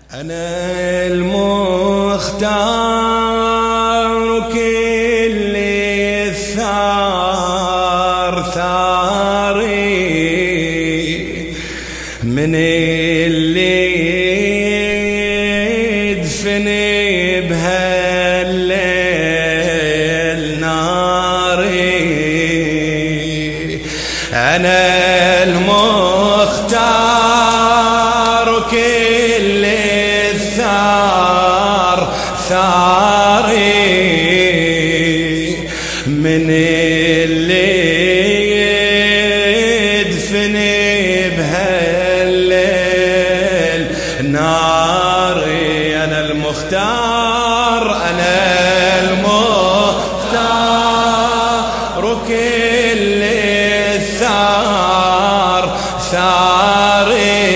أنا المختار كل الثار ثاري من اللي يدفني بهالليل ناري. أنا المختار كل الثار ثاري من اللي يدفني بهالليل ناري. أنا المختار أنا المختار كل الثار ثاري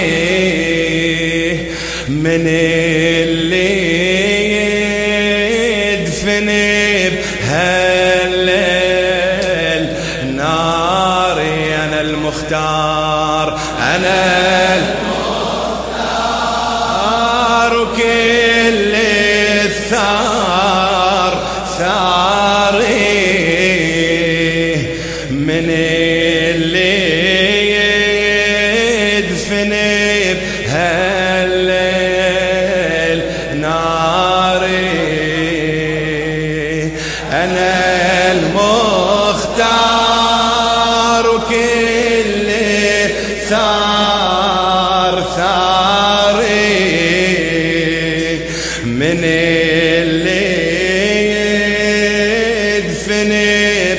من اللي يدفني بهالليل ناري. أنا المختار أنا المختار كل الثار ثاري من اللي يدفني بهالليل ناري. أنا المختار كل ثار ثاري من اللي يدفني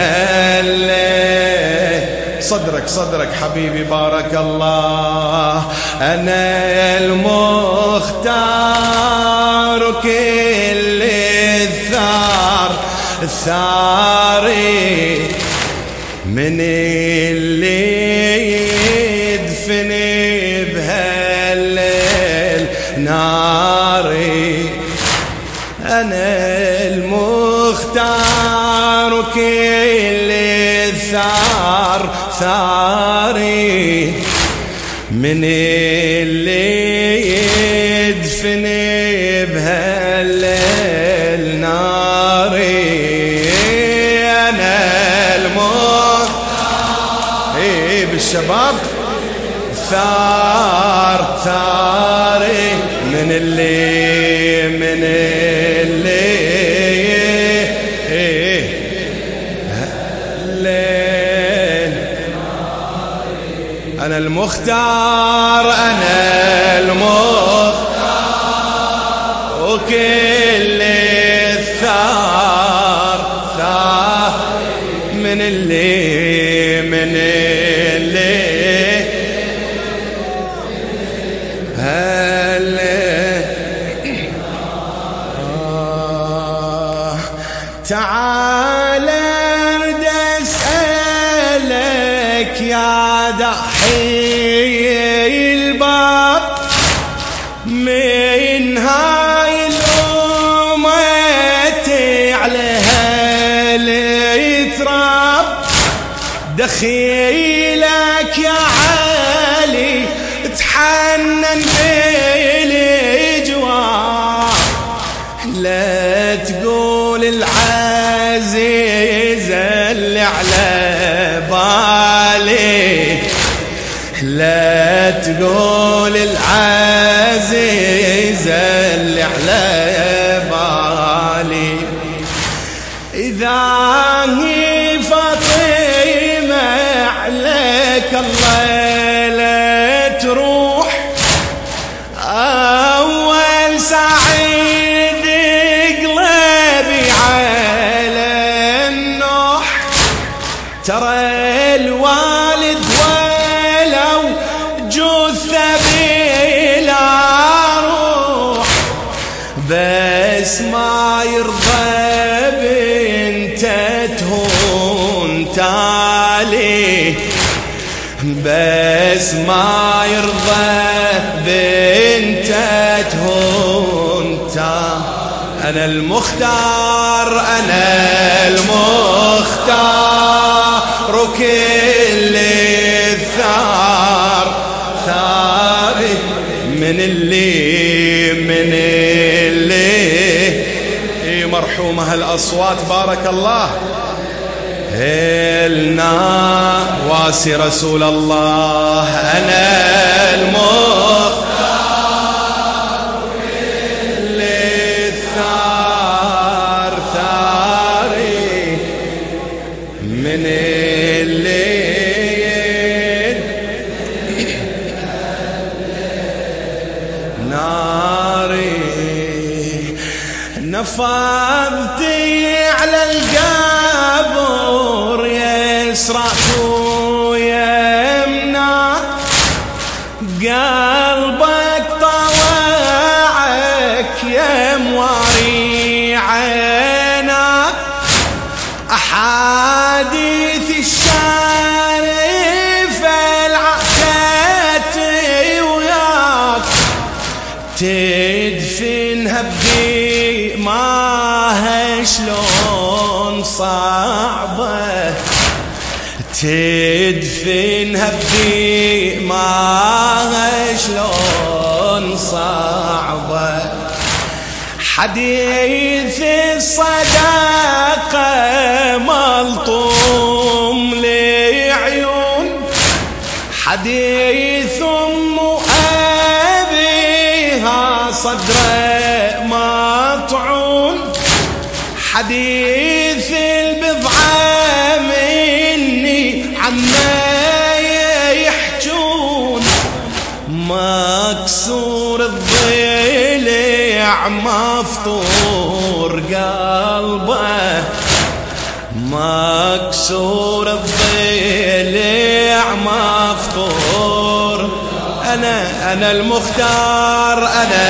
بهالليل. صدرك حبيبي بارك الله. أنا المختار كل الثار ثاري من اللي يدفني بهالليل ناري. أنا المختار كل الثار ثاري من اللي يدفني بهالليل ناري. أنا المختار بالشباب ثار ثاري من اللي أنا المختار أنا المختار وكل الثار ثار من اللي تعال ارد اسألك يا دحي الباب من هاي الأمة عليها التراب دخيلك يا علي تحنن بالجوار لا تقول العزيزة اللي على بالي لا تقول العزيزة اللي على بالي إذا هي فاطمة عليك الله لا تروح أول سعيد قلبي على النوح ترى الوالد ولو جثة بلا روح بس ما يرضى بنته تهون تالي بس ما يرضى بنته تهون تالي. أنا المختار أنا المختار كل الثار ثاري من من اللي مرحومة هالأصوات بارك الله. هلنا واسي رسول الله أنا المختار للثار ثاري من الليل ناري نفضتي على القبر يسرح ويمنع قلبك طوعك يا مواري عينك أحاديث الشارف العقدتي وياك تدفنها بماها شلون صعبة تدفنها بماها شلون صعبة حديث الصداقة ملطوم لعيون حديث أم أبيها صدره مطعون حديث البضعة مني عما يحجون مكسور الضلع مفطور قلبه مكسور الضلع مفطور أنا المختار أنا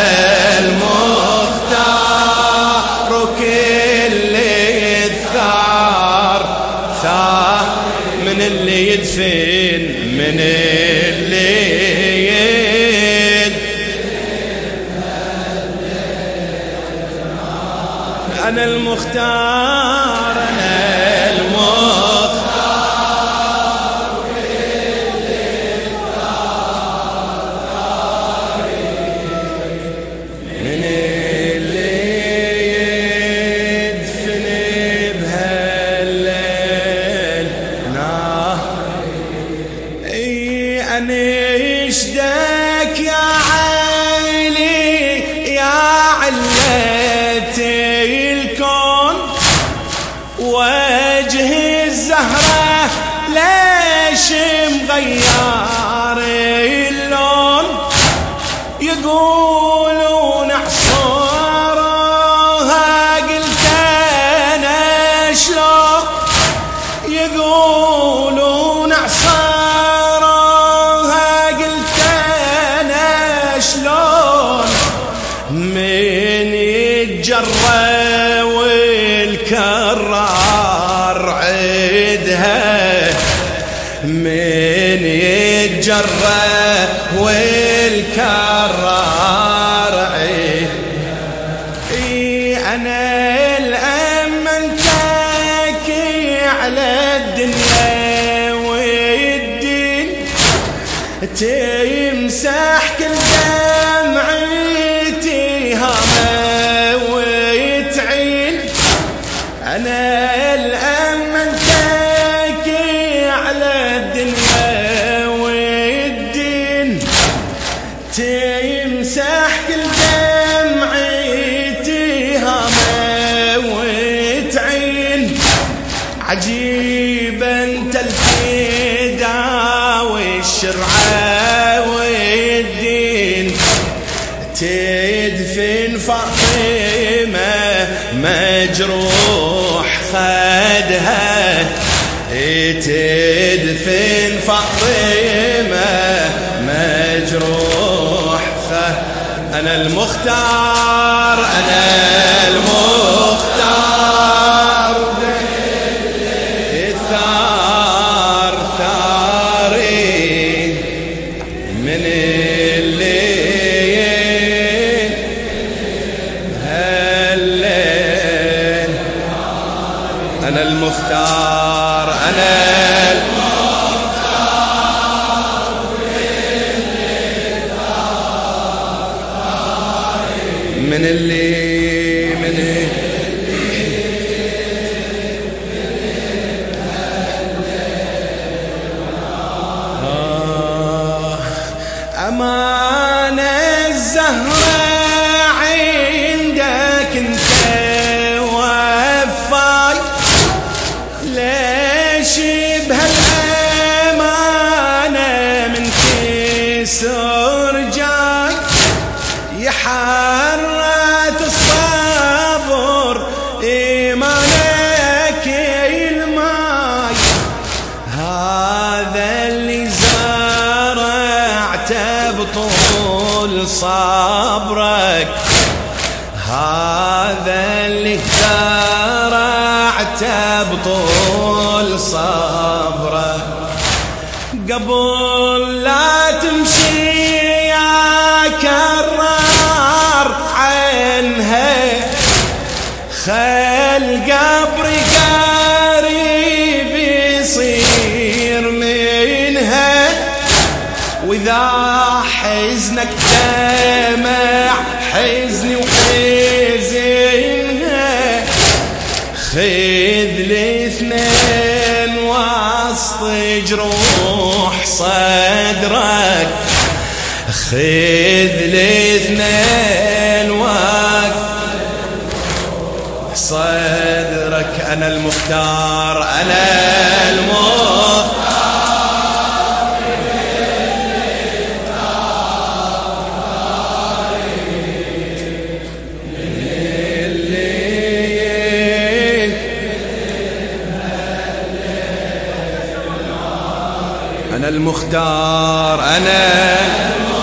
المختار كل الثار ثار من اللي يدفن من اللي أنا المختار أنا المختار من اللي يدفن بهالليل أنا اشدك يا عيلي يا علتي وجه الزهرة ليش مغير اللون يقولون احصرها قلت انا شلون يقولون احصرها قلت انا شلون من يتجرى والكرار عيدها من يتجرى والكرار عيدها أنا الأمنتك على الدنيا والدين تمسح كل دمعتي هامة ويتعين أنا الأمنتك على الدنيا والدين تمسح كل دمعتي هامة وتعين عجيب أنت الفدا والشرعة والدين تدفن فاطمة مجروح خدها تدفن فاطمة مجروح خدها أنا المختار أنا المختار الثار ثاري من الليل هالليل أنا المختار أنا من اللي أمان الزهرة عندك انت وفاي، ليش بهالأمانة من كسر جاي يحرث الصبر إيمانك الماي، هذا اللي زرعته بطول صبرك، هذا اللي زرعته بطول صبرك، قبل لا تمشي يا كرار عنها، خل قبري قريب يصير منها، وإذا حزنك دمع حزني وحزنها، خذ الاثنين وسط جروح صدرك، خذ الاثنين وسط صدرك، أنا المختار أنا المختار، أنا المختار أنا